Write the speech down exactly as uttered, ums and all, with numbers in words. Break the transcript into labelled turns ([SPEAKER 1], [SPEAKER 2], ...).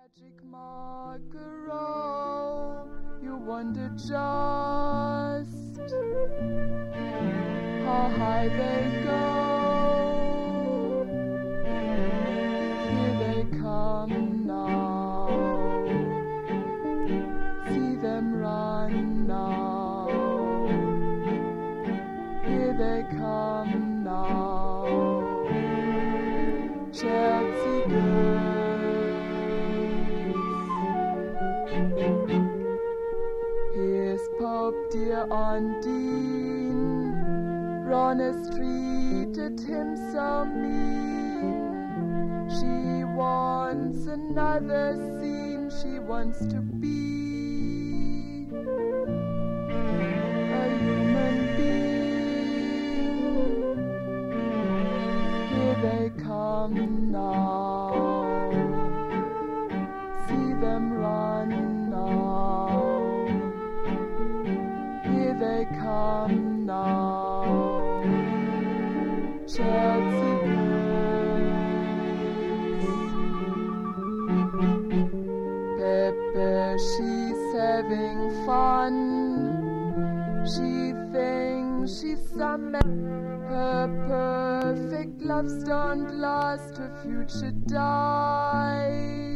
[SPEAKER 1] Magic Margaro, you wonder just how high they go. Here they come now, see them run now. Here they come now, Chelsea girls. Here's Pope dear Undine, Ron has treated him so mean. She wants another scene, she wants to be a human being. Here they come now, see them run now. Here they come now, Chelsea girls. Pepe, she's having fun. She thinks she's some man. Her perfect loves don't last, her future dies.